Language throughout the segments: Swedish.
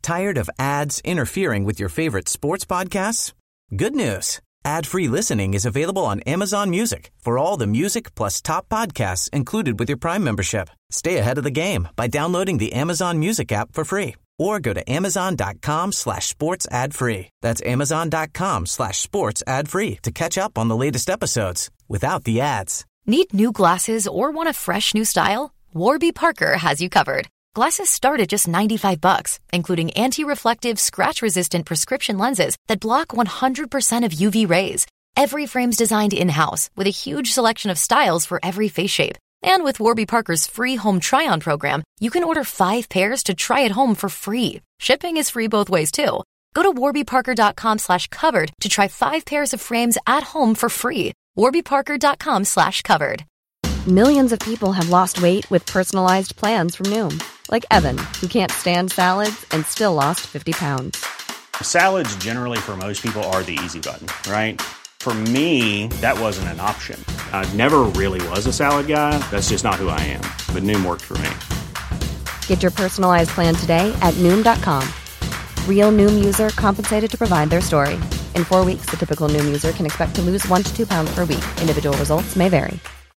Tired of ads interfering with your favorite sports podcasts? Good news. Ad-free listening is available on Amazon Music for all the music plus top podcasts included with your Prime membership. Stay ahead of the game by downloading the Amazon Music app for free or go to amazon.com/sports ad free. That's amazon.com/sports ad free to catch up on the latest episodes without the ads. Need new glasses or want a fresh new style? Warby Parker has you covered. Glasses start at just $95, including anti-reflective, scratch-resistant prescription lenses that block 100% of UV rays. Every frame's designed in-house with a huge selection of styles for every face shape. And with Warby Parker's free home try-on program, you can order 5 pairs to try at home for free. Shipping is free both ways, too. Go to warbyparker.com/covered to try 5 pairs of frames at home for free. warbyparker.com/covered. Millions of people have lost weight with personalized plans from Noom. Like Evan, who can't stand salads and still lost 50 pounds. Salads generally for most people are the easy button, right? For me, that wasn't an option. I never really was a salad guy. That's just not who I am. But Noom worked for me. Get your personalized plan today at Noom.com. Real Noom user compensated to provide their story. In 4 weeks, the typical Noom user can expect to lose 1 to 2 pounds per week. Individual results may vary.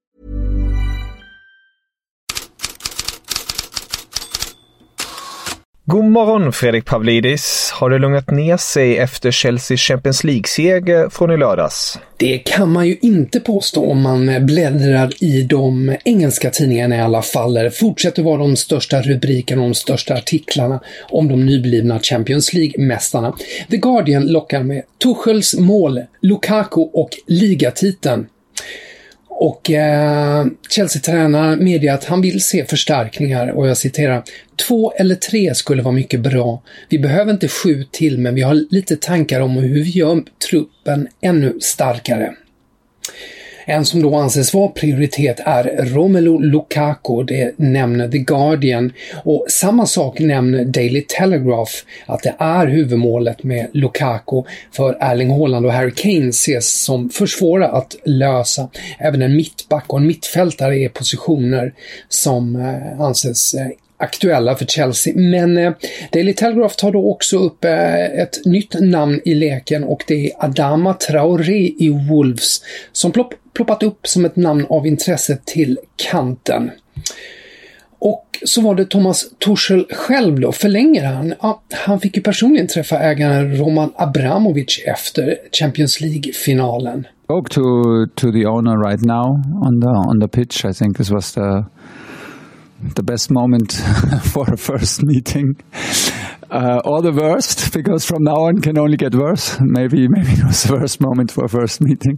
God morgon Fredrik Pavlidis. Har det lugnat ner sig efter Chelsea Champions League-seger från i lördags? Det kan man ju inte påstå om man bläddrar i de engelska tidningarna i alla fall. Det fortsätter vara de största rubrikerna och de största artiklarna om de nyblivna Champions League-mästarna. The Guardian lockar med Tuchels mål, Lukaku och ligatiteln. Och Chelsea-tränaren medger att han vill se förstärkningar och jag citerar: 2 eller 3 skulle vara mycket bra. Vi behöver inte 7 till men vi har lite tankar om hur vi gör truppen ännu starkare. En som då anses vara prioritet är Romelu Lukaku, det nämner The Guardian. Och samma sak nämner Daily Telegraph, att det är huvudmålet med Lukaku, för Erling Haaland och Harry Kane ses som för svåra att lösa. Även en mittback och en mittfältare är positioner som anses aktuella för Chelsea. Men Daily Telegraph tar då också upp ett nytt namn i leken och det är Adama Traoré i Wolves som ploppat upp som ett namn av intresse till kanten. Och så var det Thomas Tuchel själv då. Förlänger han? Ja, han fick ju personligen träffa ägaren Roman Abramovich efter Champions League-finalen. I spoke to the owner right now on the pitch. I think this was the best moment for a first meeting, or the worst, because from now on can only get worse. Maybe it was the worst moment for a first meeting.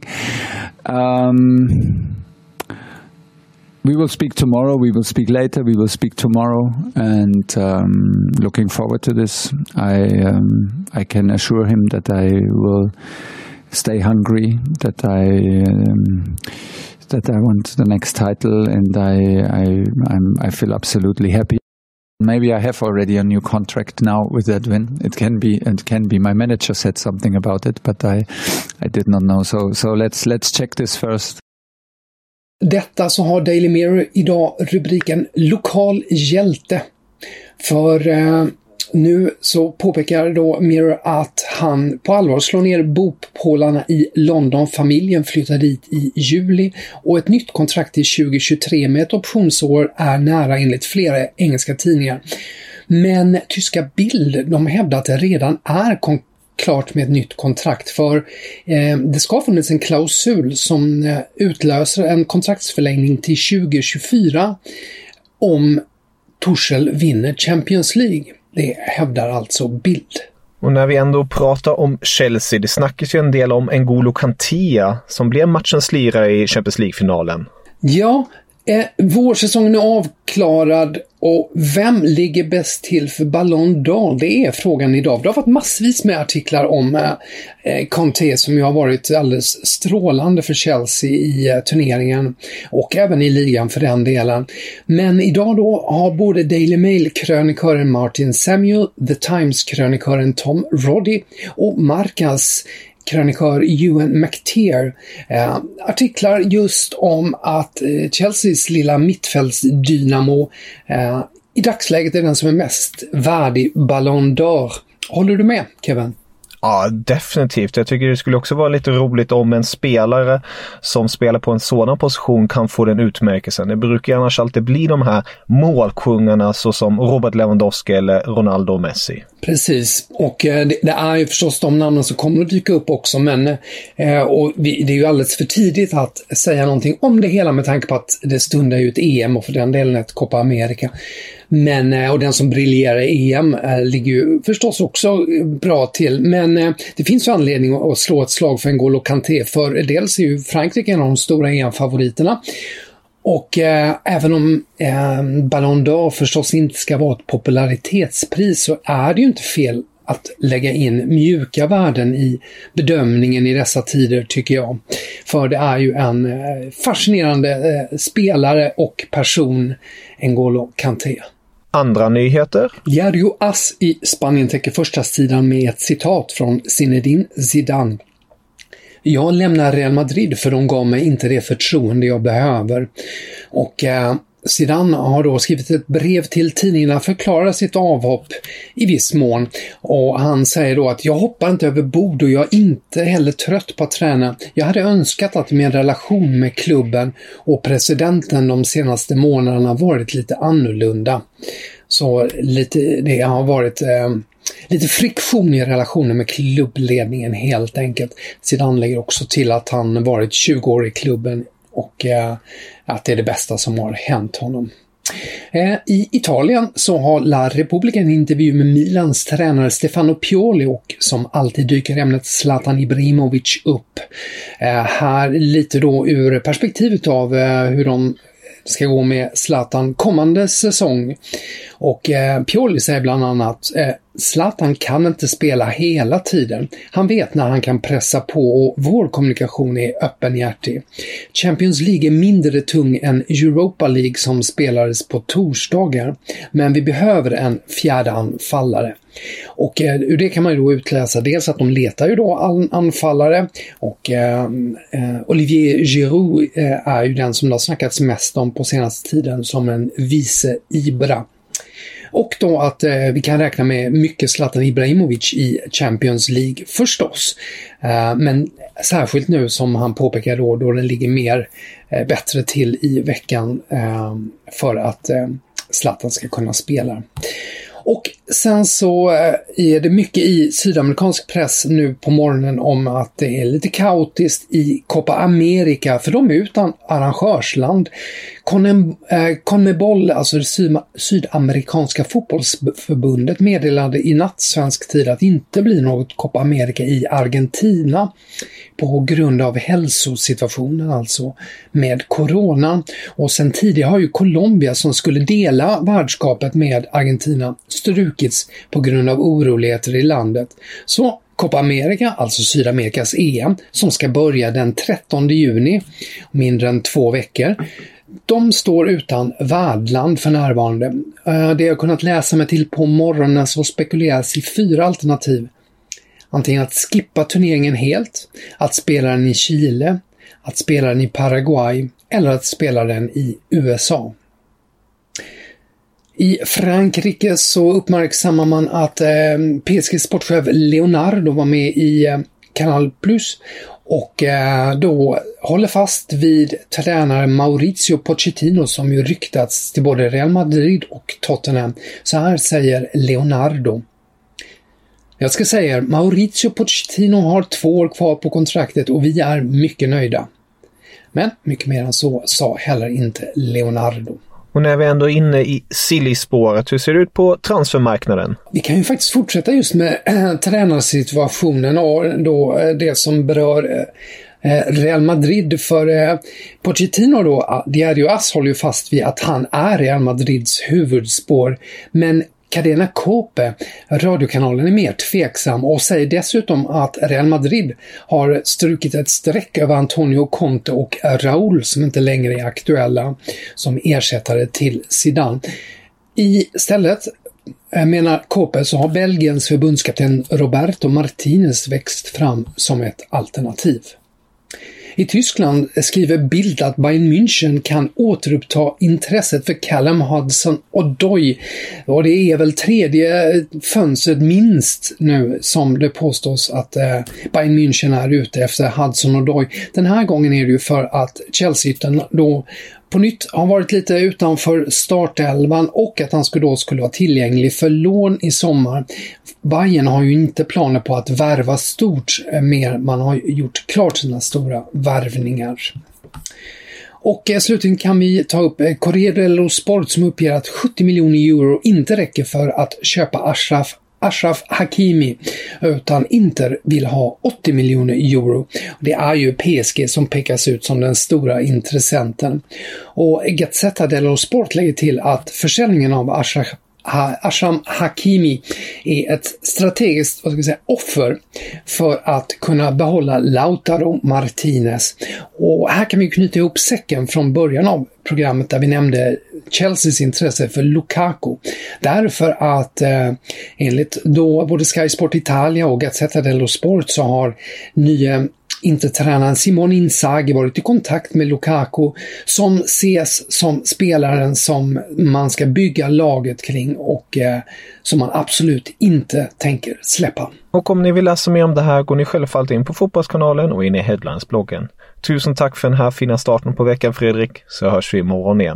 We will speak tomorrow. We will speak later. We will speak tomorrow, and looking forward to this. I can assure him that I will stay hungry. That I want the next title, and I feel absolutely happy. Maybe I have already a new contract now with that win. It can be. My manager said something about it, but I did not know. So let's check this first. Detta så har Daily Mirror idag rubriken Lokal hjälte. För nu så påpekar då Mirror att han på allvar slår ner bopålarna i London. Familjen flyttar dit i juli och ett nytt kontrakt till 2023 med ett optionsår är nära enligt flera engelska tidningar. Men tyska Bild, de hävdar att det redan är klart med ett nytt kontrakt, för det ska finnas en klausul som utlöser en kontraktsförlängning till 2024 om Tuchel vinner Champions League. Det hävdar alltså Bild. Och när vi ändå pratar om Chelsea, det snackas ju en del om N'Golo Kanté som blev matchens lirare i Champions League-finalen. Ja, vårsäsongen är avklarad och vem ligger bäst till för Ballon d'Or? Det är frågan idag. Det har varit massvis med artiklar om Kanté som ju har varit alldeles strålande för Chelsea i turneringen och även i ligan för den delen. Men idag då har både Daily Mail-krönikören Martin Samuel, The Times-krönikören Tom Roddy och Marcas krönikör Ewan McTeer artiklar just om att Chelseas lilla mittfältsdynamo i dagsläget är den som är mest värdig Ballon d'Or. Håller du med, Kevin? Ja, definitivt. Jag tycker det skulle också vara lite roligt om en spelare som spelar på en sådan position kan få den utmärkelsen. Det brukar annars alltid bli de här målkungarna såsom Robert Lewandowski eller Ronaldo och Messi. Precis, och det är ju förstås de namnen som kommer att dyka upp också, men det är ju alldeles för tidigt att säga någonting om det hela med tanke på att det stundar ju ett EM och för den delen ett Copa America. Men, och den som briljerar i EM ligger ju förstås också bra till. Men det finns ju anledning att slå ett slag för N'Golo Kanté. För dels är ju Frankrike en av de stora EM-favoriterna. Och även om Ballon d'Or förstås inte ska vara ett popularitetspris, så är det ju inte fel att lägga in mjuka värden i bedömningen i dessa tider, tycker jag. För det är ju en fascinerande spelare och person, N'Golo Kanté. Andra nyheter? Diario AS i Spanien täcker första sidan med ett citat från Zinedine Zidane. Jag lämnar Real Madrid för de gav mig inte det förtroende jag behöver. Och Zidane har då skrivit ett brev till tidningarna, förklarar sitt avhopp i viss mån. Och han säger då att jag hoppar inte över bord och jag är inte heller trött på att träna. Jag hade önskat att min relation med klubben och presidenten de senaste månaderna varit lite annorlunda. Så det har varit lite friktion i relationen med klubbledningen helt enkelt. Zidane lägger också till att han varit 20 år i klubben och att det är det bästa som har hänt honom. I Italien så har La Repubblica en intervju med Milans tränare Stefano Pioli och som alltid dyker ämnet Zlatan Ibrahimovic upp. Här lite då ur perspektivet av hur de ska gå med Zlatan kommande säsong. Och Pioli säger bland annat Zlatan kan inte spela hela tiden. Han vet när han kan pressa på och vår kommunikation är öppenhjärtig. Champions League är mindre tung än Europa League som spelades på torsdagar. Men vi behöver en fjärde anfallare. Och ur det kan man ju då utläsa dels att de letar ju då anfallare och Olivier Giroud är ju den som det har snackats mest om på senaste tiden som en vice Ibra. Och då att vi kan räkna med mycket Zlatan Ibrahimovic i Champions League förstås. Men särskilt nu som han påpekar då det ligger mer bättre till i veckan för att Zlatan ska kunna spela. Och sen så är det mycket i sydamerikansk press nu på morgonen om att det är lite kaotiskt i Copa America för de är utan arrangörsland. CONMEBOL, alltså det sydamerikanska fotbollsförbundet, meddelade i natt svensk tid att det inte blir något Copa America i Argentina på grund av hälsosituationen, alltså med corona. Och sen tidigare har ju Colombia som skulle dela värdskapet med Argentina strukits på grund av oroligheter i landet. Så Copa America, alltså Sydamerikas EM, som ska börja den 13 juni, mindre än 2 veckor. De står utan värdland för närvarande. Det jag kunnat läsa mig till på morgonen så spekuleras i 4 alternativ. Antingen att skippa turneringen helt, att spela den i Chile, att spela den i Paraguay eller att spela den i USA. I Frankrike så uppmärksammar man att PSG sportchef Leonardo var med i Canal Plus och då håller fast vid tränare Mauricio Pochettino som ju ryktats till både Real Madrid och Tottenham. Så här säger Leonardo. Jag ska säga Mauricio Pochettino har 2 år kvar på kontraktet och vi är mycket nöjda. Men mycket mer än så sa heller inte Leonardo. Och när vi ändå är inne i silly-spåret, hur ser det ut på transfermarknaden? Vi kan ju faktiskt fortsätta just med tränarsituationen och då det som berör Real Madrid. För Pochettino då, Diario AS håller ju fast vid att han är Real Madrids huvudspår. Men Cadena Cope, radiokanalen, är mer tveksam och säger dessutom att Real Madrid har strukit ett streck över Antonio Conte och Raúl som inte längre är aktuella som ersättare till Zidane. Istället menar Cope så har Belgiens förbundskapten Roberto Martinez växt fram som ett alternativ. I Tyskland skriver Bild att Bayern München kan återuppta intresset för Callum Hudson-Odoi. Och det är väl tredje fönstret minst nu som det påstås att Bayern München är ute efter Hudson-Odoi. Den här gången är det ju för att Chelsea då på nytt har varit lite utanför startelvan och att han skulle vara tillgänglig för lån i sommar. Bayern har ju inte planer på att värva stort mer. Man har gjort klart sina stora värvningar. Och slutligen kan vi ta upp Corriere dello Sport som uppger att 70 miljoner euro inte räcker för att köpa Achraf Hakimi, utan Inter vill ha 80 miljoner euro. Det är ju PSG som pekas ut som den stora intressenten. Och Gazzetta dello Sport lägger till att försäljningen av Achraf Hakimi är ett strategiskt offer för att kunna behålla Lautaro Martinez. Och här kan vi knyta ihop säcken från början av programmet där vi nämnde Chelseas intresse för Lukaku. Därför att enligt då både Sky Sport Italia och Gazzetta dello Sport så har nya Intertränaren Simone Inzaghi varit i kontakt med Lukaku som ses som spelaren som man ska bygga laget kring och som man absolut inte tänker släppa. Och om ni vill läsa mer om det här går ni självfallet in på Fotbollskanalen och in i Headlines-bloggen. Tusen tack för den här fina starten på veckan, Fredrik, så hörs vi imorgon igen.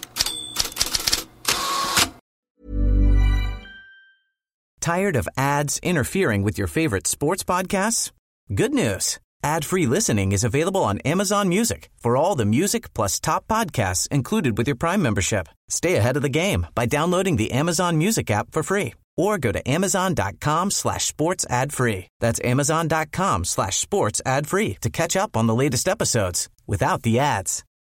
Tired of ads interfering with your favorite sports podcasts? Good news. Ad-free listening is available on Amazon Music for all the music plus top podcasts included with your Prime membership. Stay ahead of the game by downloading the Amazon Music app for free or go to amazon.com/sports ad free. That's amazon.com/sports ad free to catch up on the latest episodes without the ads.